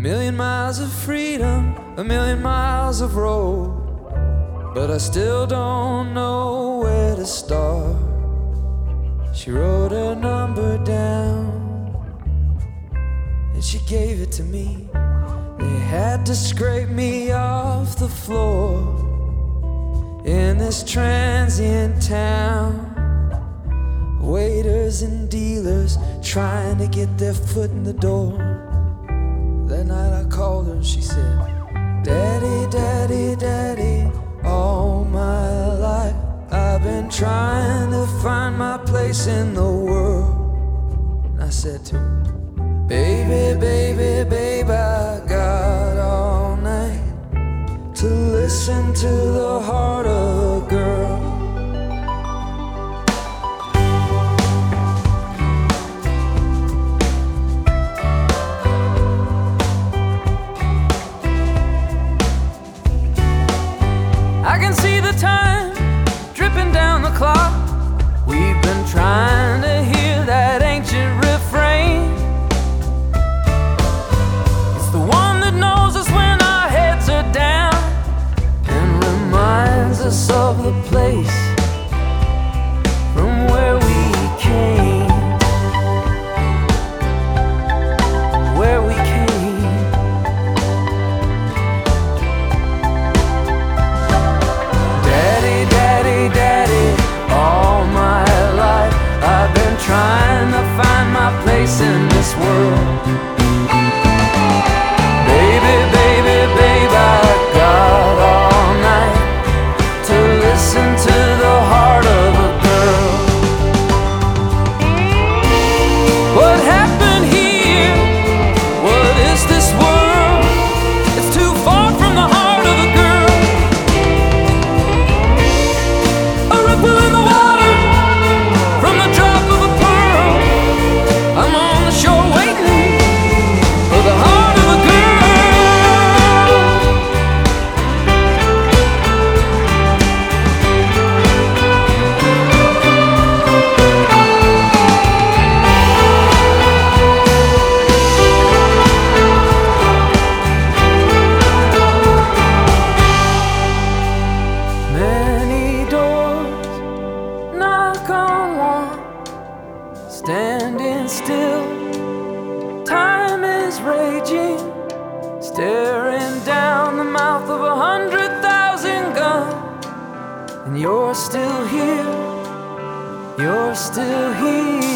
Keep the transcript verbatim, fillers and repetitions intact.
million miles of freedom, a million miles of road, but I still don't know where to start. She wrote her number down and she gave it to me. They had to scrape me off the floor in this transient town. Waiters and dealers trying to get their foot in the door. That night I called her and she said, Daddy, Daddy, Daddy, all my life I've been trying to find my place in the world. And I said to her, Baby, baby, babe, I got all night to listen to the heart of a girl. I can see the time dripping down the clock. We've been trying to hear that ancient refrain. It's the one that knows us when our heads are down and reminds us of the place from where we came. Where we came. Trying to find my place in this world. Baby, baby, babe, I got all night to listen to the heart of a girl. What happened here? What is this world? It's too far from the heart of a girl. A ripple in the water from the drop of a I'm on the shore waiting for the heart of a girl. Many doors knock on one, standing still. Time is raging, staring down the mouth of a hundred thousand guns. And you're still here, you're still here.